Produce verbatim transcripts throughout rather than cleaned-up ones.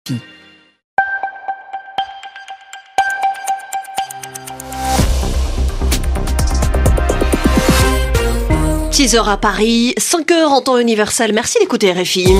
six heures à Paris, cinq heures en temps universel. Merci d'écouter R F I.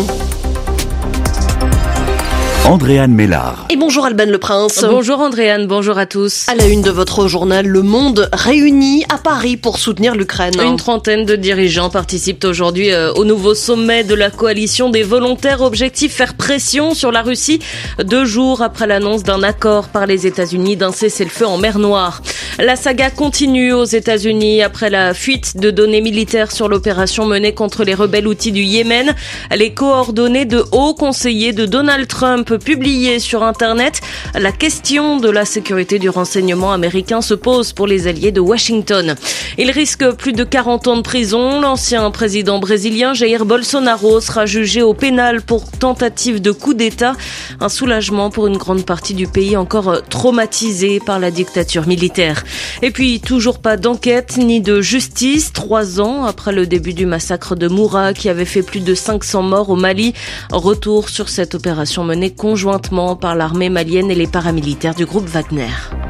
Andréane Mélard. Et bonjour Alban Le Prince. Bonjour Andréane, bonjour à tous. À la une de votre journal, Le Monde réuni à Paris pour soutenir l'Ukraine. Une trentaine de dirigeants participent aujourd'hui au nouveau sommet de la coalition des volontaires. Objectif, faire pression sur la Russie, deux jours après l'annonce d'un accord par les États-Unis d'un cessez-le-feu en mer Noire. La saga continue aux États-Unis après la fuite de données militaires sur l'opération menée contre les rebelles houthis du Yémen. Les coordonnées de hauts conseillers de Donald Trump publiées sur Internet. La question de la sécurité du renseignement américain se pose pour les alliés de Washington. Il risque plus de quarante ans de prison. L'ancien président brésilien Jair Bolsonaro sera jugé au pénal pour tentative de coup d'État. Un soulagement pour une grande partie du pays encore traumatisé par la dictature militaire. Et puis, toujours pas d'enquête ni de justice. Trois ans après le début du massacre de Moura qui avait fait plus de cinq cents morts au Mali. Retour sur cette opération menée conjointement par l'armée malienne et les paramilitaires du groupe Wagner.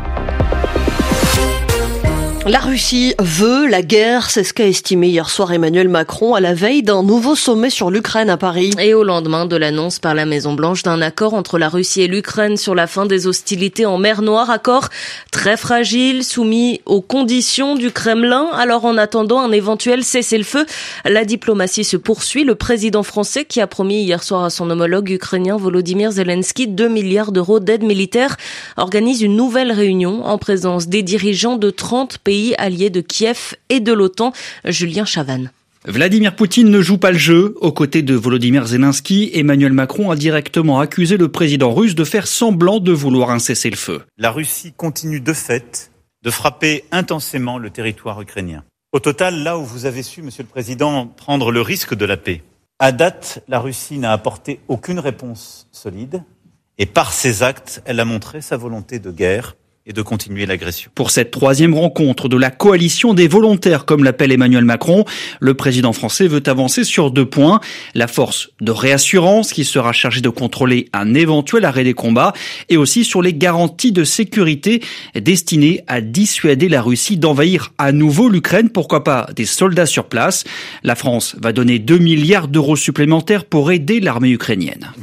La Russie veut la guerre, c'est ce qu'a estimé hier soir Emmanuel Macron à la veille d'un nouveau sommet sur l'Ukraine à Paris. Et au lendemain de l'annonce par la Maison-Blanche d'un accord entre la Russie et l'Ukraine sur la fin des hostilités en mer Noire, accord très fragile, soumis aux conditions du Kremlin. Alors en attendant un éventuel cessez-le-feu, la diplomatie se poursuit. Le président français qui a promis hier soir à son homologue ukrainien Volodymyr Zelensky deux milliards d'euros d'aide militaire organise une nouvelle réunion en présence des dirigeants de trente pays alliés de Kiev et de l'OTAN. Julien Chavannes. Vladimir Poutine ne joue pas le jeu. Aux côtés de Volodymyr Zelensky, Emmanuel Macron a directement accusé le président russe de faire semblant de vouloir un cessez-le-feu. La Russie continue de fait de frapper intensément le territoire ukrainien. Au total, là où vous avez su, Monsieur le Président, prendre le risque de la paix, à date, la Russie n'a apporté aucune réponse solide et par ses actes, elle a montré sa volonté de guerre et de continuer l'agression. Pour cette troisième rencontre de la coalition des volontaires, comme l'appelle Emmanuel Macron, le président français veut avancer sur deux points. La force de réassurance qui sera chargée de contrôler un éventuel arrêt des combats et aussi sur les garanties de sécurité destinées à dissuader la Russie d'envahir à nouveau l'Ukraine, pourquoi pas des soldats sur place. La France va donner deux milliards d'euros supplémentaires pour aider l'armée ukrainienne.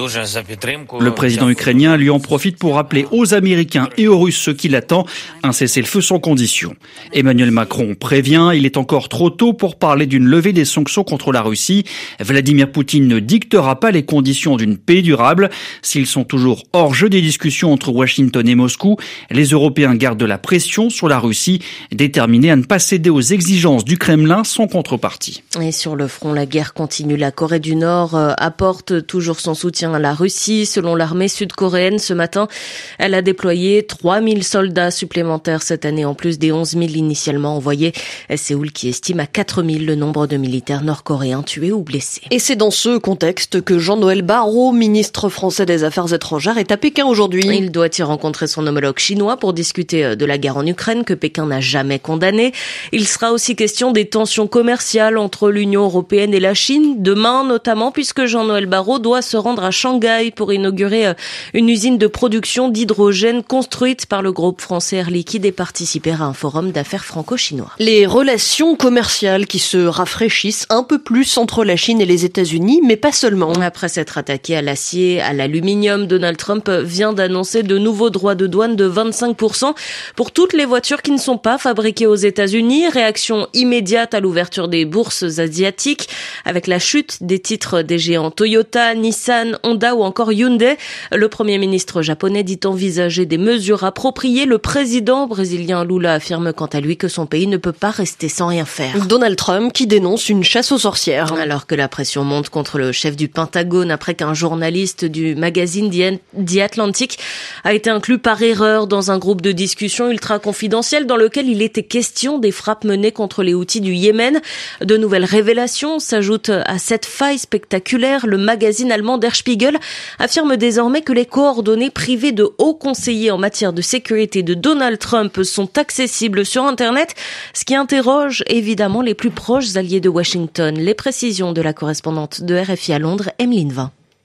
Le président ukrainien lui en profite pour rappeler aux Américains et aux Russes ce qui l'attend, un cessez-le-feu sans condition. Emmanuel Macron prévient, il est encore trop tôt pour parler d'une levée des sanctions contre la Russie. Vladimir Poutine ne dictera pas les conditions d'une paix durable. S'ils sont toujours hors jeu des discussions entre Washington et Moscou, les Européens gardent de la pression sur la Russie, déterminés à ne pas céder aux exigences du Kremlin sans contrepartie. Et sur le front, la guerre continue. La Corée du Nord apporte toujours son soutien à la Russie. Selon l'armée sud-coréenne, ce matin, elle a déployé trois mille soldats supplémentaires cette année, en plus des onze mille initialement envoyés. Séoul qui estime à quatre mille le nombre de militaires nord-coréens tués ou blessés. Et c'est dans ce contexte que Jean-Noël Barrot, ministre français des Affaires étrangères, est à Pékin aujourd'hui. Il doit y rencontrer son homologue chinois pour discuter de la guerre en Ukraine que Pékin n'a jamais condamnée. Il sera aussi question des tensions commerciales entre l'Union européenne et la Chine, demain notamment, puisque Jean-Noël Barrot doit se rendre à Shanghai pour inaugurer une usine de production d'hydrogène construite par le groupe français Air Liquide et participer à un forum d'affaires franco-chinois. Les relations commerciales qui se rafraîchissent un peu plus entre la Chine et les États-Unis, mais pas seulement. Après s'être attaqué à l'acier, à l'aluminium, Donald Trump vient d'annoncer de nouveaux droits de douane de vingt-cinq pour cent pour toutes les voitures qui ne sont pas fabriquées aux États-Unis. Réaction immédiate à l'ouverture des bourses asiatiques avec la chute des titres des géants Toyota, Nissan, Honda ou encore Hyundai. Le premier ministre japonais dit envisager des mesures appropriées. Le président brésilien Lula affirme quant à lui que son pays ne peut pas rester sans rien faire. Donald Trump qui dénonce une chasse aux sorcières. Alors que la pression monte contre le chef du Pentagone après qu'un journaliste du magazine The Atlantic a été inclus par erreur dans un groupe de discussion ultra confidentiel dans lequel il était question des frappes menées contre les Houthis du Yémen. De nouvelles révélations s'ajoutent à cette faille spectaculaire. Le magazine allemand Der Spiegel affirme désormais que les coordonnées privées de hauts conseillers en matière de sécurité de Donald Trump sont accessibles sur Internet, ce qui interroge évidemment les plus proches alliés de Washington. Les précisions de la correspondante de R F I à Londres, Emeline Vin.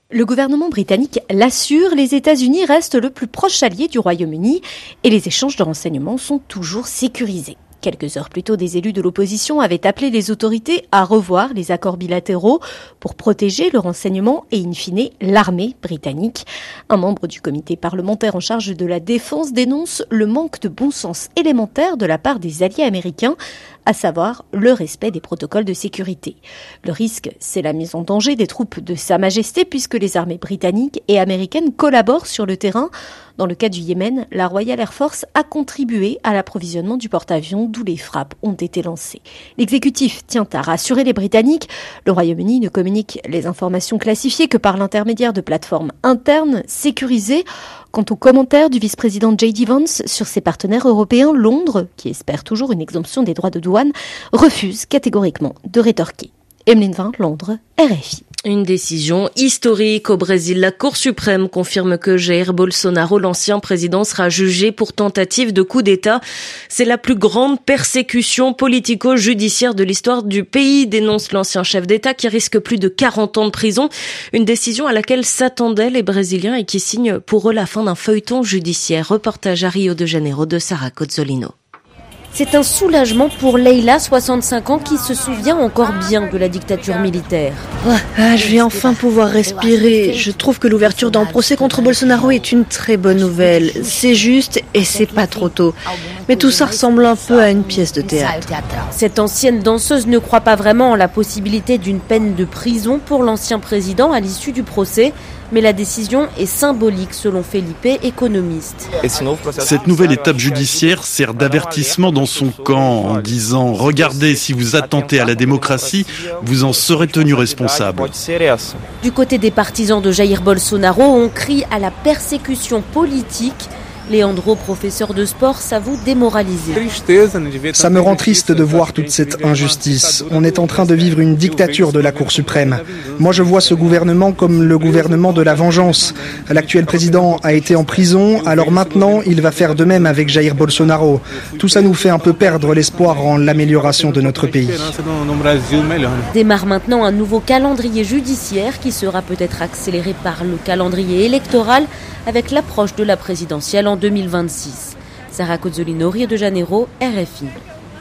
Le gouvernement britannique l'assure, les États-Unis restent le plus proche allié du Royaume-Uni et les échanges de renseignements sont toujours sécurisés. Quelques heures plus tôt, des élus de l'opposition avaient appelé les autorités à revoir les accords bilatéraux pour protéger le renseignement et, in fine, l'armée britannique. Un membre du comité parlementaire en charge de la défense dénonce le manque de bon sens élémentaire de la part des alliés américains, à savoir le respect des protocoles de sécurité. Le risque, c'est la mise en danger des troupes de Sa Majesté puisque les armées britanniques et américaines collaborent sur le terrain. Dans le cas du Yémen, la Royal Air Force a contribué à l'approvisionnement du porte-avions d'où les frappes ont été lancées. L'exécutif tient à rassurer les Britanniques. Le Royaume-Uni ne communique les informations classifiées que par l'intermédiaire de plateformes internes sécurisées. Quant aux commentaires du vice-président J D Vance sur ses partenaires européens, Londres, qui espère toujours une exemption des droits de douane, refuse catégoriquement de rétorquer. Emeline Vin, Londres, R F I. Une décision historique au Brésil. La Cour suprême confirme que Jair Bolsonaro, l'ancien président, sera jugé pour tentative de coup d'État. C'est la plus grande persécution politico-judiciaire de l'histoire du pays, dénonce l'ancien chef d'État qui risque plus de quarante ans de prison. Une décision à laquelle s'attendaient les Brésiliens et qui signe pour eux la fin d'un feuilleton judiciaire. Reportage à Rio de Janeiro de Sarah Cozzolino. C'est un soulagement pour Leila, soixante-cinq ans, qui se souvient encore bien de la dictature militaire. Ah, je vais enfin pouvoir respirer. Je trouve que l'ouverture d'un procès contre Bolsonaro est une très bonne nouvelle. C'est juste et c'est pas trop tôt. Mais tout ça ressemble un peu à une pièce de théâtre. Cette ancienne danseuse ne croit pas vraiment en la possibilité d'une peine de prison pour l'ancien président à l'issue du procès. Mais la décision est symbolique selon Felipe, économiste. Cette nouvelle étape judiciaire sert d'avertissement dans son camp en disant « Regardez, si vous attentez à la démocratie, vous en serez tenu responsable ». Du côté des partisans de Jair Bolsonaro, on crie à la persécution politique. Leandro, professeur de sport, s'avoue démoralisé. Ça me rend triste de voir toute cette injustice. On est en train de vivre une dictature de la Cour suprême. Moi, je vois ce gouvernement comme le gouvernement de la vengeance. L'actuel président a été en prison, alors maintenant, il va faire de même avec Jair Bolsonaro. Tout ça nous fait un peu perdre l'espoir en l'amélioration de notre pays. Démarre maintenant un nouveau calendrier judiciaire qui sera peut-être accéléré par le calendrier électoral avec l'approche de la présidentielle en deux mille vingt-six. Sarah Cozzolino, Rio de Janeiro, R F I.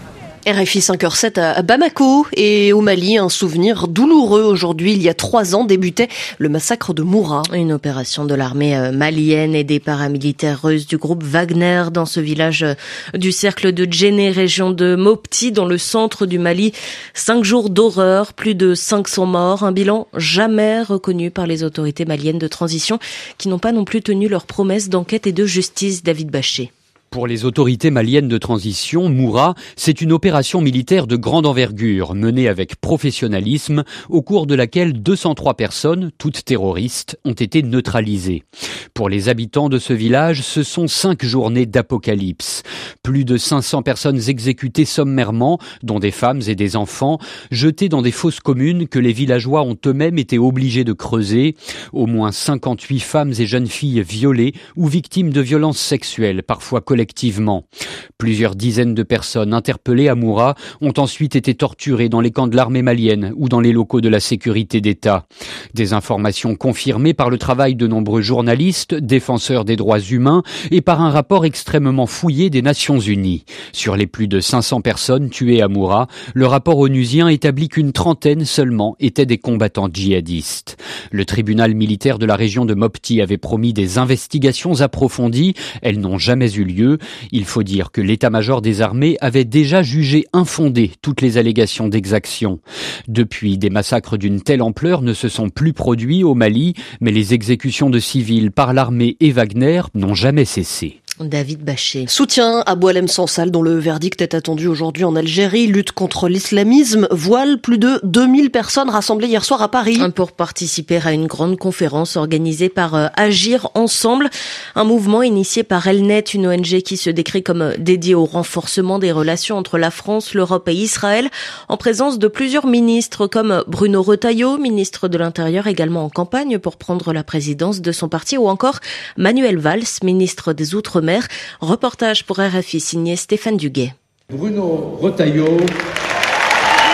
R F I cinq heures sept à Bamako et au Mali, un souvenir douloureux aujourd'hui. Il y a trois ans débutait le massacre de Moura. Une opération de l'armée malienne et des paramilitaires russes du groupe Wagner dans ce village du cercle de Djenné, région de Mopti, dans le centre du Mali. Cinq jours d'horreur, plus de cinq cents morts, un bilan jamais reconnu par les autorités maliennes de transition qui n'ont pas non plus tenu leurs promesses d'enquête et de justice. David Bachet. Pour les autorités maliennes de transition, Moura, c'est une opération militaire de grande envergure, menée avec professionnalisme, au cours de laquelle deux cent trois personnes, toutes terroristes, ont été neutralisées. Pour les habitants de ce village, ce sont cinq journées d'apocalypse. Plus de cinq cents personnes exécutées sommairement, dont des femmes et des enfants, jetées dans des fosses communes que les villageois ont eux-mêmes été obligés de creuser. Au moins cinquante-huit femmes et jeunes filles violées ou victimes de violences sexuelles, parfois collectives. Collectivement. Plusieurs dizaines de personnes interpellées à Moura ont ensuite été torturées dans les camps de l'armée malienne ou dans les locaux de la sécurité d'État. Des informations confirmées par le travail de nombreux journalistes, défenseurs des droits humains et par un rapport extrêmement fouillé des Nations Unies. Sur les plus de cinq cents personnes tuées à Moura, le rapport onusien établit qu'une trentaine seulement étaient des combattants djihadistes. Le tribunal militaire de la région de Mopti avait promis des investigations approfondies. Elles n'ont jamais eu lieu. Il faut dire que l'état-major des armées avait déjà jugé infondées toutes les allégations d'exaction. Depuis, des massacres d'une telle ampleur ne se sont plus produits au Mali, mais les exécutions de civils par l'armée et Wagner n'ont jamais cessé. David Bachet. Soutien à Boualem Sansal, dont le verdict est attendu aujourd'hui en Algérie. Lutte contre l'islamisme, voile plus de deux mille personnes rassemblées hier soir à Paris. Pour participer à une grande conférence organisée par euh, Agir Ensemble, un mouvement initié par Elnet, une O N G qui se décrit comme dédiée au renforcement des relations entre la France, l'Europe et Israël, en présence de plusieurs ministres comme Bruno Retailleau, ministre de l'Intérieur également en campagne pour prendre la présidence de son parti, ou encore Manuel Valls, ministre des Outre-mer. Reportage pour R F I signé Stéphane Duguet. Bruno Retailleau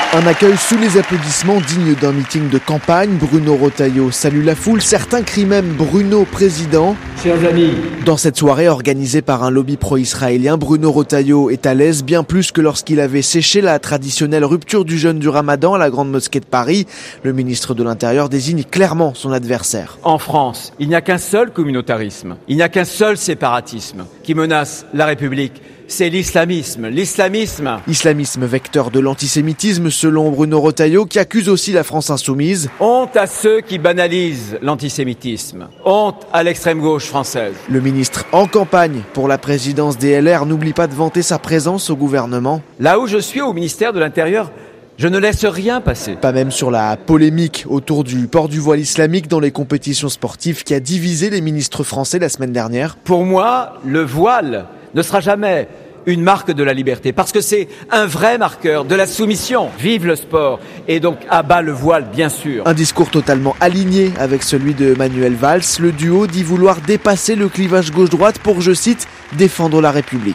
Un accueil sous les applaudissements digne d'un meeting de campagne. Bruno Retailleau salue la foule, certains crient même Bruno président. Chers amis. Dans cette soirée organisée par un lobby pro-israélien, Bruno Retailleau est à l'aise bien plus que lorsqu'il avait séché la traditionnelle rupture du jeûne du Ramadan à la Grande Mosquée de Paris. Le ministre de l'Intérieur désigne clairement son adversaire. En France, il n'y a qu'un seul communautarisme, il n'y a qu'un seul séparatisme qui menace la République. C'est l'islamisme, l'islamisme. Islamisme vecteur de l'antisémitisme selon Bruno Retailleau qui accuse aussi la France insoumise. Honte à ceux qui banalisent l'antisémitisme. Honte à l'extrême gauche française. Le ministre en campagne pour la présidence des L R n'oublie pas de vanter sa présence au gouvernement. Là où je suis au ministère de l'Intérieur, je ne laisse rien passer. Pas même sur la polémique autour du port du voile islamique dans les compétitions sportives qui a divisé les ministres français la semaine dernière. Pour moi, le voile ne sera jamais une marque de la liberté, parce que c'est un vrai marqueur de la soumission. Vive le sport, et donc à bas le voile, bien sûr. Un discours totalement aligné avec celui de Manuel Valls. Le duo dit vouloir dépasser le clivage gauche-droite pour, je cite, défendre la République.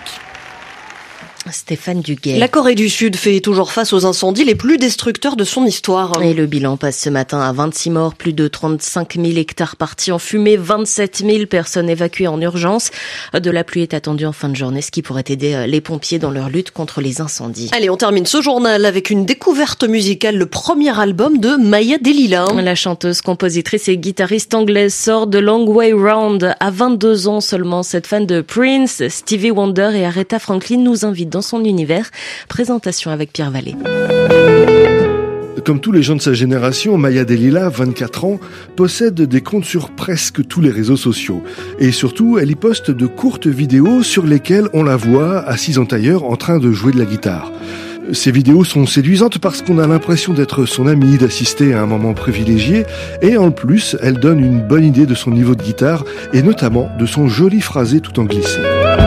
Stéphane Duguay. La Corée du Sud fait toujours face aux incendies les plus destructeurs de son histoire. Et le bilan passe ce matin à vingt-six morts, plus de trente-cinq mille hectares partis en fumée, vingt-sept mille personnes évacuées en urgence. De la pluie est attendue en fin de journée, ce qui pourrait aider les pompiers dans leur lutte contre les incendies. Allez, on termine ce journal avec une découverte musicale, le premier album de Maya Delila. La chanteuse, compositrice et guitariste anglaise sort de Long Way Round. À vingt-deux ans seulement, cette fan de Prince, Stevie Wonder et Aretha Franklin nous invitent dans son univers. Présentation avec Pierre Vallée. Comme tous les gens de sa génération, Maya Delila, vingt-quatre ans, possède des comptes sur presque tous les réseaux sociaux. Et surtout, elle y poste de courtes vidéos sur lesquelles on la voit assise en tailleur en train de jouer de la guitare. Ces vidéos sont séduisantes parce qu'on a l'impression d'être son amie, d'assister à un moment privilégié, et en plus, elle donne une bonne idée de son niveau de guitare, et notamment de son joli phrasé tout en glissé.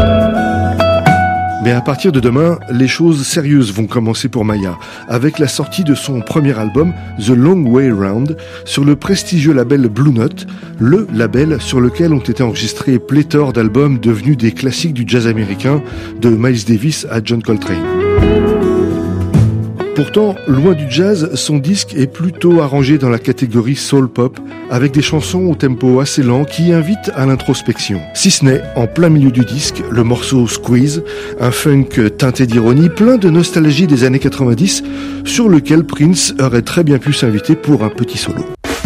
Mais à partir de demain, les choses sérieuses vont commencer pour Maya, avec la sortie de son premier album, The Long Way Round, sur le prestigieux label Blue Note, le label sur lequel ont été enregistrés pléthore d'albums devenus des classiques du jazz américain, de Miles Davis à John Coltrane. Pourtant, loin du jazz, son disque est plutôt arrangé dans la catégorie soul pop, avec des chansons au tempo assez lent qui invitent à l'introspection. Si ce n'est, en plein milieu du disque, le morceau Squeeze, un funk teinté d'ironie, plein de nostalgie des années quatre-vingt-dix, sur lequel Prince aurait très bien pu s'inviter pour un petit solo.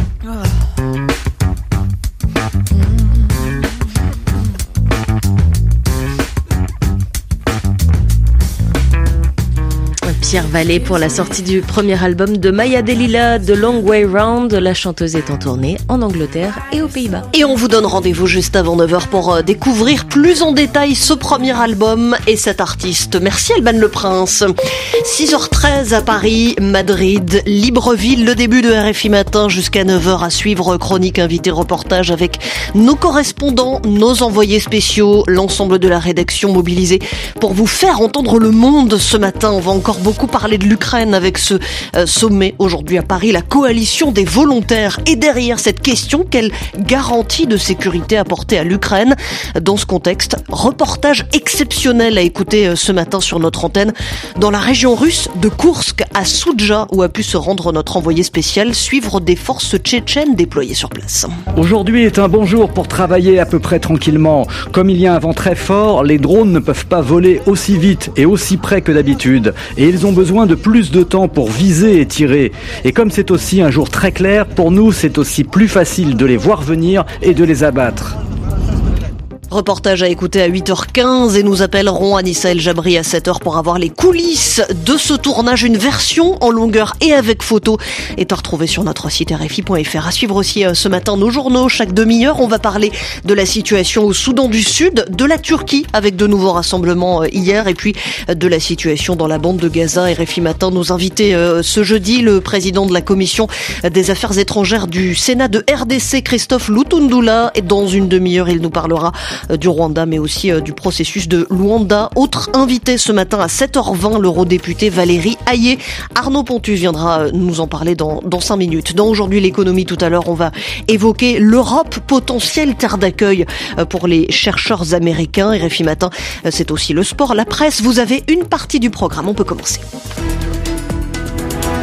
Pierre Vallée pour la sortie du premier album de Maya Delila, The Long Way Round. La chanteuse est en tournée en Angleterre et aux Pays-Bas. Et on vous donne rendez-vous juste avant neuf heures pour découvrir plus en détail ce premier album et cet artiste. Merci Alban Le Prince. six heures treize à Paris, Madrid, Libreville, le début de R F I Matin jusqu'à neuf heures à suivre. Chronique, invité, reportage avec nos correspondants, nos envoyés spéciaux, l'ensemble de la rédaction mobilisée pour vous faire entendre le monde ce matin. On va encore beaucoup parler de l'Ukraine avec ce euh, sommet aujourd'hui à Paris, la coalition des volontaires. Et derrière cette question, quelle garantie de sécurité apporter à l'Ukraine dans ce contexte? Reportage exceptionnel à écouter euh, ce matin sur notre antenne dans la région russe de Koursk à Soudja où a pu se rendre notre envoyé spécial, suivre des forces tchétchènes déployées sur place. Aujourd'hui est un bon jour pour travailler à peu près tranquillement. Comme il y a un vent très fort, les drones ne peuvent pas voler aussi vite et aussi près que d'habitude. Et ils ont besoin de plus de temps pour viser et tirer. Et comme c'est aussi un jour très clair, pour nous c'est aussi plus facile de les voir venir et de les abattre. Reportage à écouter à huit heures quinze et nous appellerons Anissa El Jabri à sept heures pour avoir les coulisses de ce tournage. Une version en longueur et avec photo est à retrouver sur notre site R F I point F R. À suivre aussi ce matin nos journaux. Chaque demi-heure, on va parler de la situation au Soudan du Sud, de la Turquie avec de nouveaux rassemblements hier et puis de la situation dans la bande de Gaza. R F I Matin, nos invités ce jeudi, le président de la Commission des Affaires étrangères du Sénat de R D C, Christophe Lutundula. Et dans une demi-heure, il nous parlera du Rwanda, mais aussi du processus de Luanda. Autre invité ce matin à sept heures vingt, l'eurodéputé Valérie Hayé. Arnaud Pontus viendra nous en parler dans, dans cinq minutes. Dans Aujourd'hui l'économie, tout à l'heure, on va évoquer l'Europe, potentielle terre d'accueil pour les chercheurs américains. R F I Matin, c'est aussi le sport, la presse. Vous avez une partie du programme, on peut commencer.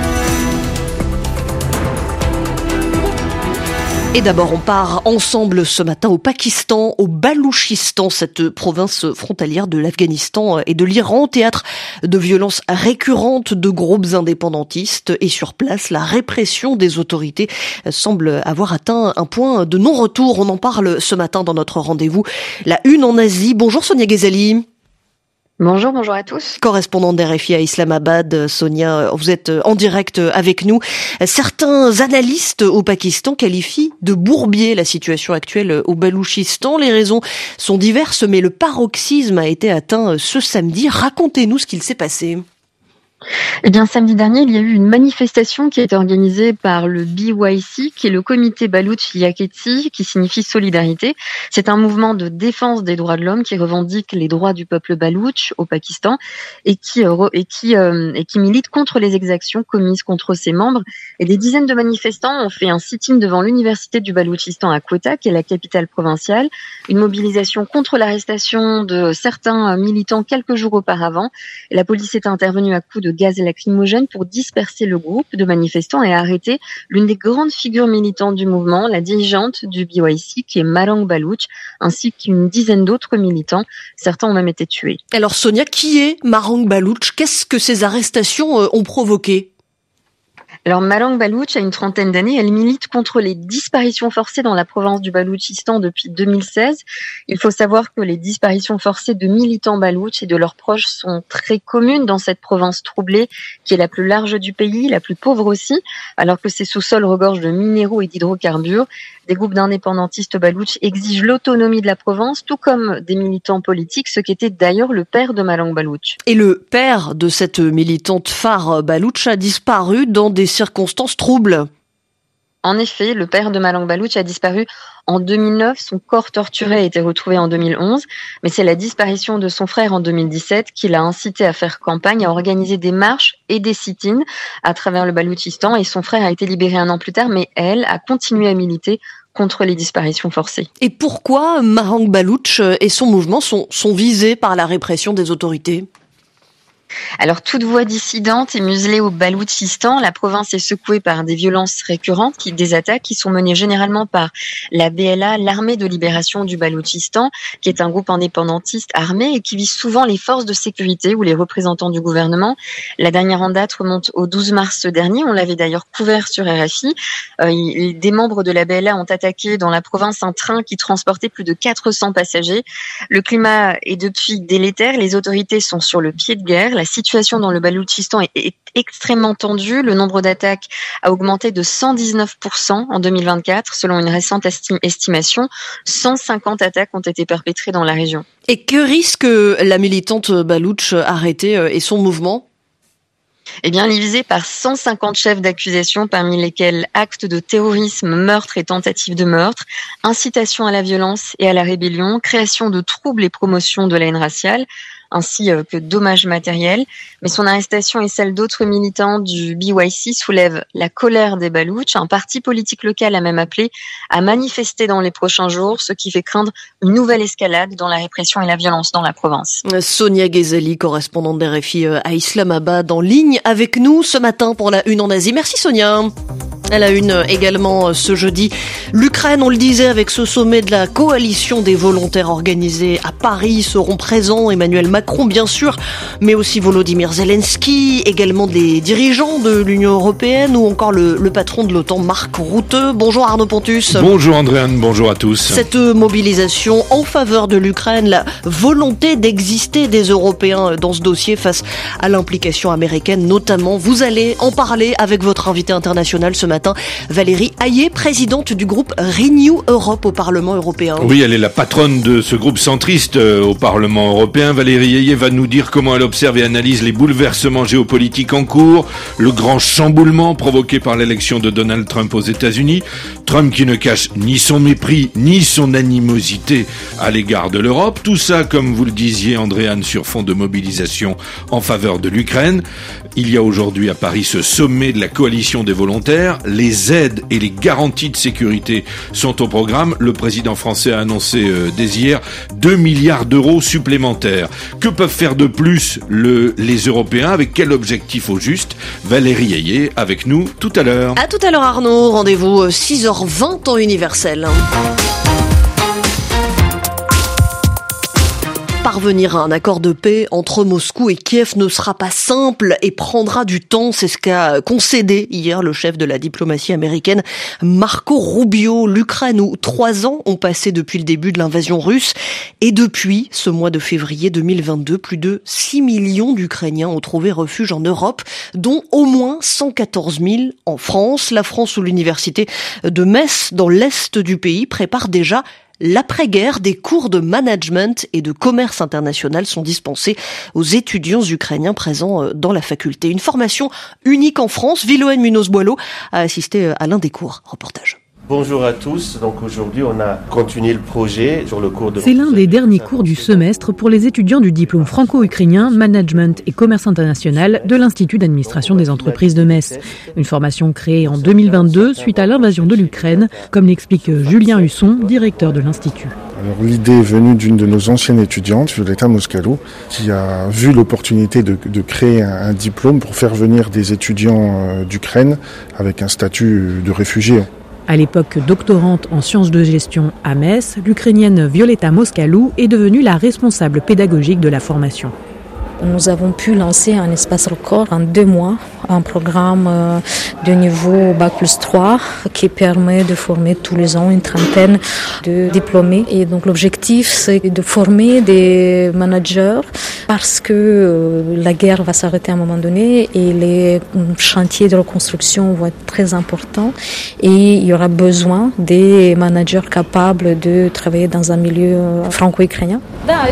Et d'abord, on part ensemble ce matin au Pakistan, au Baloutchistan, cette province frontalière de l'Afghanistan et de l'Iran, théâtre de violences récurrentes de groupes indépendantistes. Et sur place, la répression des autorités semble avoir atteint un point de non-retour. On en parle ce matin dans notre rendez-vous. La une en Asie. Bonjour Sonia Ghazali. Bonjour, bonjour à tous. Correspondante d'R F I à Islamabad, Sonia, vous êtes en direct avec nous. Certains analystes au Pakistan qualifient de bourbier la situation actuelle au Baloutchistan. Les raisons sont diverses, mais le paroxysme a été atteint ce samedi. Racontez-nous ce qu'il s'est passé. Eh bien, samedi dernier, il y a eu une manifestation qui a été organisée par le B Y C, qui est le comité Baloutch Yaketi, qui signifie solidarité. C'est un mouvement de défense des droits de l'homme qui revendique les droits du peuple baloutch au Pakistan et qui, et qui, euh, et qui milite contre les exactions commises contre ses membres. Et des dizaines de manifestants ont fait un sit-in devant l'université du Baloutchistan à Quetta, qui est la capitale provinciale. Une mobilisation contre l'arrestation de certains militants quelques jours auparavant. Et la police est intervenue à coups de de gaz lacrymogène pour disperser le groupe de manifestants et arrêter l'une des grandes figures militantes du mouvement, la dirigeante du B Y C, qui est Marang Baloch, ainsi qu'une dizaine d'autres militants. Certains ont même été tués. Alors Sonia, qui est Marang Baloch ? Qu'est-ce que ces arrestations ont provoqué ? Alors, Marang Baloch a une trentaine d'années. Elle milite contre les disparitions forcées dans la province du Baloutchistan depuis deux mille seize. Il faut savoir que les disparitions forcées de militants baloutches et de leurs proches sont très communes dans cette province troublée, qui est la plus large du pays, la plus pauvre aussi, alors que ses sous-sols regorgent de minéraux et d'hydrocarbures. Des groupes d'indépendantistes baloutches exigent l'autonomie de la province, tout comme des militants politiques, ce qui était d'ailleurs le père de Marang Baloch. Et le père de cette militante phare baloutche a disparu dans des circonstances troubles. En effet, le père de Marang Baloch a disparu en deux mille neuf. Son corps torturé a été retrouvé en deux mille onze. Mais c'est la disparition de son frère en deux mille dix-sept qui l'a incité à faire campagne, à organiser des marches et des sit-ins à travers le Baloutchistan. Et son frère a été libéré un an plus tard, mais elle a continué à militer contre les disparitions forcées. Et pourquoi Marang Baloch et son mouvement sont, sont visés par la répression des autorités ? Alors, toute voix dissidente est muselée au Baloutchistan. La province est secouée par des violences récurrentes, qui, des attaques qui sont menées généralement par la B L A, l'armée de libération du Baloutchistan, qui est un groupe indépendantiste armé et qui vise souvent les forces de sécurité ou les représentants du gouvernement. La dernière en date remonte au douze mars dernier. On l'avait d'ailleurs couvert sur R F I. Euh, il, des membres de la B L A ont attaqué dans la province un train qui transportait plus de quatre cents passagers. Le climat est depuis délétère. Les autorités sont sur le pied de guerre. La situation dans le Baloutchistan est, est extrêmement tendue. Le nombre d'attaques a augmenté de cent dix-neuf pour cent en deux mille vingt-quatre. Selon une récente esti- estimation, cent cinquante attaques ont été perpétrées dans la région. Et que risque la militante baloutche arrêtée et son mouvement ? Eh bien, elle est visée par cent cinquante chefs d'accusation, parmi lesquels actes de terrorisme, meurtre et tentative de meurtre, incitation à la violence et à la rébellion, création de troubles et promotion de la haine raciale, ainsi que dommages matériels. Mais son arrestation et celle d'autres militants du B Y C soulèvent la colère des Baloutches. Un parti politique local a même appelé à manifester dans les prochains jours, ce qui fait craindre une nouvelle escalade dans la répression et la violence dans la province. Sonia Ghazali, correspondante d'R F I à Islamabad, en ligne avec nous ce matin pour la une en Asie. Merci Sonia. À la une également ce jeudi, l'Ukraine, on le disait, avec ce sommet de la coalition des volontaires organisés à Paris, seront présents Emmanuel Macron bien sûr, mais aussi Volodymyr Zelensky, également des dirigeants de l'Union européenne ou encore le, le patron de l'OTAN Mark Rutte. Bonjour Arnaud Pontus. Bonjour Andréane, bonjour à tous. Cette mobilisation en faveur de l'Ukraine, la volonté d'exister des Européens dans ce dossier face à l'implication américaine notamment, vous allez en parler avec votre invité international ce matin, Valérie Hayé, présidente du groupe Renew Europe au Parlement européen. Oui, elle est la patronne de ce groupe centriste euh, au Parlement européen. Valérie Hayé va nous dire comment elle observe et analyse les bouleversements géopolitiques en cours, le grand chamboulement provoqué par l'élection de Donald Trump aux États-Unis. Trump qui ne cache ni son mépris ni son animosité à l'égard de l'Europe. Tout ça, comme vous le disiez, Andréane, sur fond de mobilisation en faveur de l'Ukraine. Il y a aujourd'hui à Paris ce sommet de la coalition des volontaires. les aides et les garanties de sécurité sont au programme. Le président français a annoncé euh, dès hier deux milliards d'euros supplémentaires. Que peuvent faire de plus le, les Européens? Avec quel objectif au juste? Valérie Ayé avec nous tout à l'heure. À tout à l'heure Arnaud, rendez-vous six heures vingt en universel. Parvenir à un accord de paix entre Moscou et Kiev ne sera pas simple et prendra du temps. C'est ce qu'a concédé hier le chef de la diplomatie américaine, Marco Rubio. L'Ukraine, où trois ans ont passé depuis le début de l'invasion russe. Et depuis ce mois de février deux mille vingt-deux, plus de six millions d'Ukrainiens ont trouvé refuge en Europe, dont au moins cent quatorze mille en France. La France, où l'université de Metz, dans l'est du pays, prépare déjà l'après-guerre. Des cours de management et de commerce international sont dispensés aux étudiants ukrainiens présents dans la faculté. Une formation unique en France. Viloën Munoz-Boileau a assisté à l'un des cours. Reportage. Bonjour à tous. Donc aujourd'hui, on a continué le projet sur le cours de... C'est l'un des derniers cours du semestre pour les étudiants du diplôme franco-ukrainien Management et Commerce International de l'Institut d'administration des entreprises de Metz. Une formation créée en deux mille vingt-deux suite à l'invasion de l'Ukraine, comme l'explique Julien Husson, directeur de l'Institut. Alors, l'idée est venue d'une de nos anciennes étudiantes, Violetta Moscalo, qui a vu l'opportunité de, de créer un, un diplôme pour faire venir des étudiants euh, d'Ukraine avec un statut de réfugié. À l'époque doctorante en sciences de gestion à Metz, l'Ukrainienne Violetta Moscalo est devenue la responsable pédagogique de la formation. Nous avons pu lancer un espace record en deux mois, un programme de niveau bac plus trois qui permet de former tous les ans une trentaine de diplômés. Et donc l'objectif, c'est de former des managers parce que la guerre va s'arrêter à un moment donné et les chantiers de reconstruction vont être très importants et il y aura besoin des managers capables de travailler dans un milieu franco-ukrainien.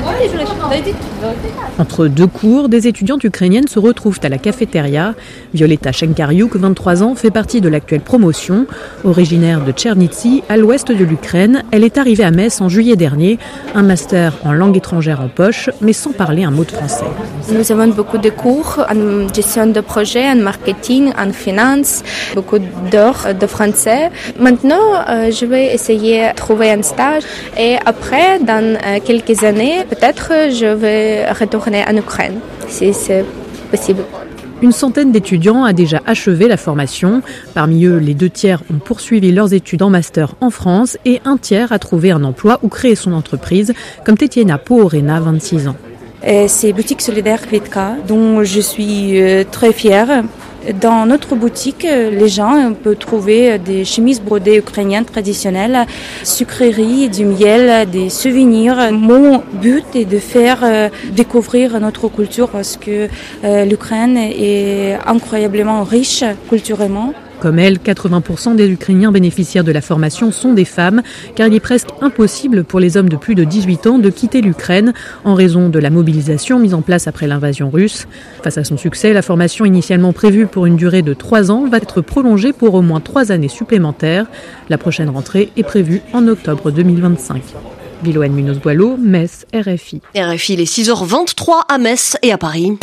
Entre deux cours, des étudiantes ukrainiennes se retrouvent à la cafétéria. Violetta Shenkariuk, vingt-trois ans, fait partie de l'actuelle promotion. Originaire de Tchernitsy, à l'ouest de l'Ukraine, elle est arrivée à Metz en juillet dernier. Un master en langue étrangère en poche, mais sans parler un mot de français. Nous avons beaucoup de cours en gestion de projet, en marketing, en finance, beaucoup d'heures de français. Maintenant, euh, je vais essayer de trouver un stage et après, dans euh, quelques années, peut-être je vais retourner en Ukraine, si c'est possible. Une centaine d'étudiants a déjà achevé la formation. Parmi eux, les deux tiers ont poursuivi leurs études en master en France et un tiers a trouvé un emploi ou créé son entreprise, comme Tetiana Pohorena, vingt-six ans. C'est Boutique Solidaire Kvitka, dont je suis très fière. Dans notre boutique, les gens peuvent trouver des chemises brodées ukrainiennes traditionnelles, sucreries, du miel, des souvenirs. Mon but est de faire découvrir notre culture parce que l'Ukraine est incroyablement riche culturellement. Comme elle, quatre-vingts pour cent des Ukrainiens bénéficiaires de la formation sont des femmes, car il est presque impossible pour les hommes de plus de dix-huit ans de quitter l'Ukraine en raison de la mobilisation mise en place après l'invasion russe. Face à son succès, la formation initialement prévue pour une durée de trois ans va être prolongée pour au moins trois années supplémentaires. La prochaine rentrée est prévue en octobre deux mille vingt-cinq. Viloën Munoz-Boileau, Metz, R F I. R F I, il est six heures vingt-trois à Metz et à Paris.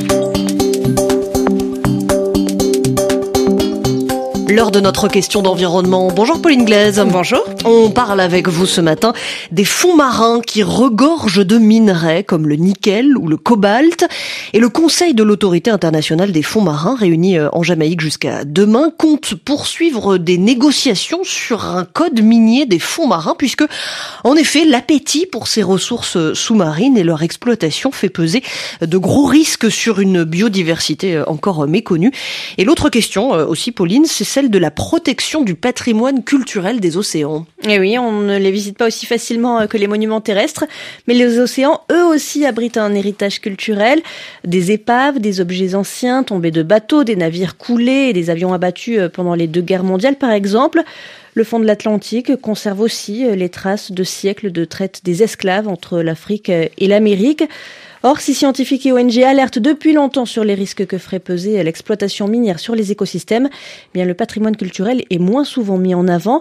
L'heure de notre question d'environnement. Bonjour Pauline Glaise. Bonjour. On parle avec vous ce matin des fonds marins qui regorgent de minerais comme le nickel ou le cobalt. Et le Conseil de l'Autorité internationale des fonds marins, réuni en Jamaïque jusqu'à demain, compte poursuivre des négociations sur un code minier des fonds marins puisque, en effet, l'appétit pour ces ressources sous-marines et leur exploitation fait peser de gros risques sur une biodiversité encore méconnue. Et l'autre question aussi, Pauline, c'est celle de la protection du patrimoine culturel des océans. Et oui, on ne les visite pas aussi facilement que les monuments terrestres, mais les océans, eux aussi, abritent un héritage culturel, des épaves, des objets anciens tombés de bateaux, des navires coulés et des avions abattus pendant les deux guerres mondiales, par exemple. Le fond de l'Atlantique conserve aussi les traces de siècles de traite des esclaves entre l'Afrique et l'Amérique. Or, si scientifiques et O N G alertent depuis longtemps sur les risques que ferait peser l'exploitation minière sur les écosystèmes, eh bien le patrimoine culturel est moins souvent mis en avant.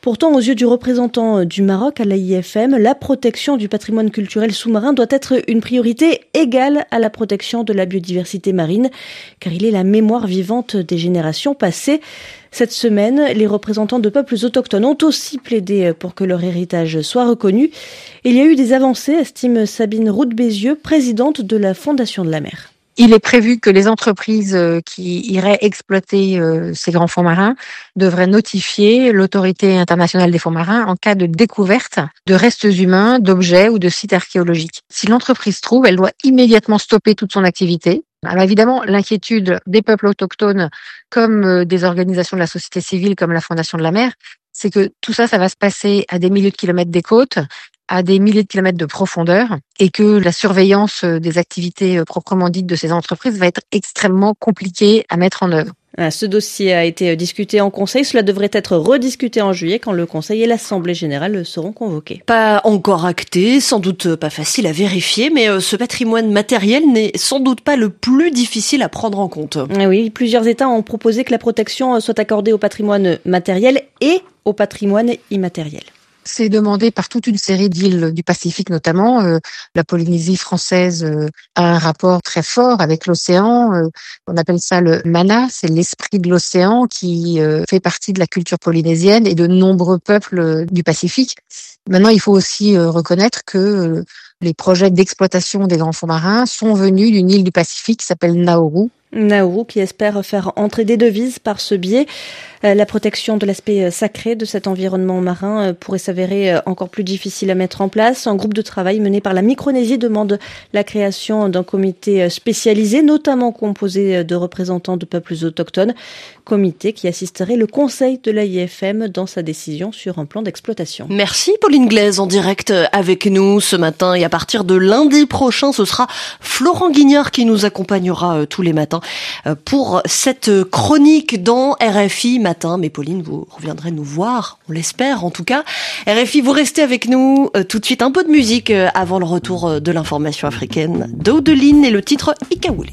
Pourtant, aux yeux du représentant du Maroc à l'A I F M, la protection du patrimoine culturel sous-marin doit être une priorité égale à la protection de la biodiversité marine, car il est la mémoire vivante des générations passées. Cette semaine, les représentants de peuples autochtones ont aussi plaidé pour que leur héritage soit reconnu. Et il y a eu des avancées, estime Sabine Roux-Bézieux, présidente de la Fondation de la mer. Il est prévu que les entreprises qui iraient exploiter ces grands fonds marins devraient notifier l'autorité internationale des fonds marins en cas de découverte de restes humains, d'objets ou de sites archéologiques. Si l'entreprise trouve, elle doit immédiatement stopper toute son activité. Alors évidemment, l'inquiétude des peuples autochtones comme des organisations de la société civile comme la Fondation de la mer, c'est que tout ça, ça va se passer à des milliers de kilomètres des côtes, à des milliers de kilomètres de profondeur, et que la surveillance des activités proprement dites de ces entreprises va être extrêmement compliquée à mettre en œuvre. Ce dossier a été discuté en Conseil. Cela devrait être rediscuté en juillet quand le Conseil et l'Assemblée générale seront convoqués. Pas encore acté, sans doute pas facile à vérifier, mais ce patrimoine matériel n'est sans doute pas le plus difficile à prendre en compte. Oui, plusieurs États ont proposé que la protection soit accordée au patrimoine matériel et au patrimoine immatériel. C'est demandé par toute une série d'îles du Pacifique notamment. Euh, la Polynésie française euh, a un rapport très fort avec l'océan. Euh, on appelle ça le mana, c'est l'esprit de l'océan qui euh, fait partie de la culture polynésienne et de nombreux peuples euh, du Pacifique. Maintenant, il faut aussi euh, reconnaître que euh, les projets d'exploitation des grands fonds marins sont venus d'une île du Pacifique qui s'appelle Nauru. Nauru qui espère faire entrer des devises par ce biais. La protection de l'aspect sacré de cet environnement marin pourrait s'avérer encore plus difficile à mettre en place. Un groupe de travail mené par la Micronésie demande la création d'un comité spécialisé, notamment composé de représentants de peuples autochtones. Comité qui assisterait le Conseil de l'A I F M dans sa décision sur un plan d'exploitation. Merci Pauline Glaise en direct avec nous ce matin. Et à partir de lundi prochain, ce sera Florent Guignard qui nous accompagnera tous les matins pour cette chronique dans R F I Matin. Mais Pauline, vous reviendrez nous voir, on l'espère en tout cas. R F I, vous restez avec nous. Tout de suite, un peu de musique avant le retour de l'information africaine. Dodeline et le titre Ikaoulé.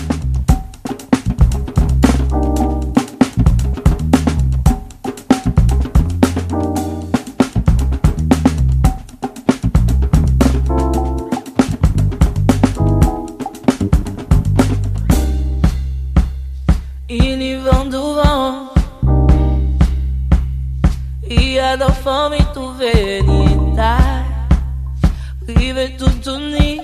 Da fome tu venita, vive tutto ni,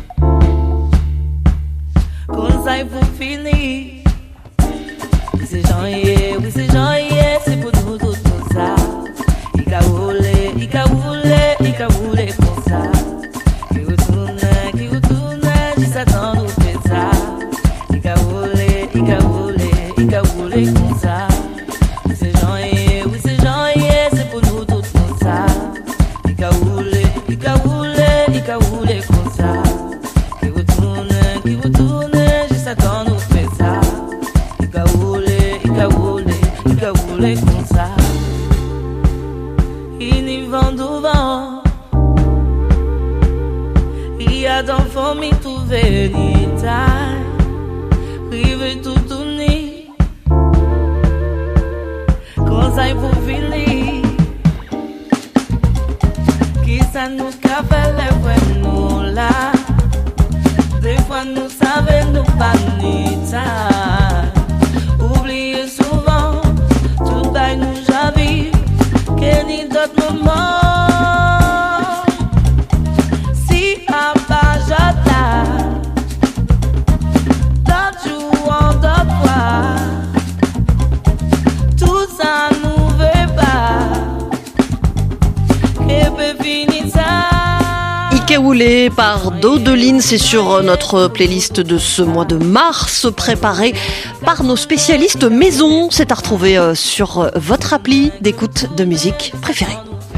con sai fu fini. Se joie, oui se joie, c'est pour nous tout ça. Ikaoulé, ikaoulé, ikaoulé comme ça. Qui vous tourne, qui vous tourne, juste attendre au pétard. Ikaoulé, ikaoulé, ikaoulé comme ça. Se joie, oui se joie. Ikaoulé, ikaoulé comme ça. Qui vous tourne, qui vous tourne, juste attendre au pétard. Ikaoulé, ikaoulé, ikaoulé comme ça. Il y vent du vent. Il y a d'enfants mi tout venita. Rive tout uni. Quand ça il faut finir. Ça nous fait les vrais nous là. Des fois nous savons nous pas ni ça. Oubliez souvent, tout bail nous javive. Qu'il n'y a d'autres moments. Si à pas j'attends, d'autres jours en d'autres fois. Tout ça nous veut pas. Et peut finir. Ikaoulé par Dodeline, c'est sur notre playlist de ce mois de mars, préparée par nos spécialistes maison. C'est à retrouver sur votre appli d'écoute de musique préférée.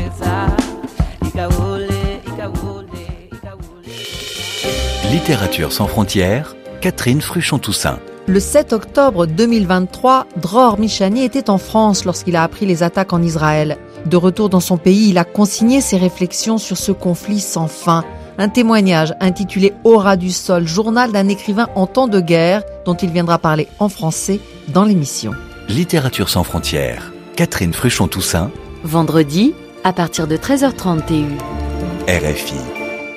Littérature sans frontières, Catherine Fruchon-Toussaint. Le sept octobre deux mille vingt-trois, Dror Michani était en France lorsqu'il a appris les attaques en Israël. De retour dans son pays, il a consigné ses réflexions sur ce conflit sans fin. Un témoignage intitulé Au ras du sol, journal d'un écrivain en temps de guerre, dont il viendra parler en français dans l'émission. Littérature sans frontières, Catherine Fruchon-Toussaint, Vendredi, à partir de treize heures trente T U. R F I.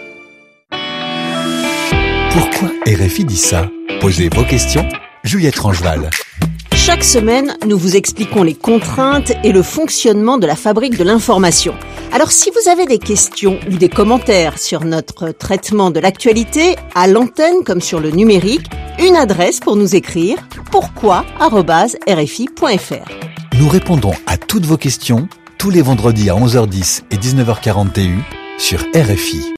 Pourquoi R F I dit ça? Posez vos questions, Juliette Rangeval. Chaque semaine, nous vous expliquons les contraintes et le fonctionnement de la fabrique de l'information. Alors si vous avez des questions ou des commentaires sur notre traitement de l'actualité, à l'antenne comme sur le numérique, une adresse pour nous écrire, pourquoi arobase r f i point f r. Nous répondons à toutes vos questions tous les vendredis à onze heures dix et dix-neuf heures quarante T U sur R F I.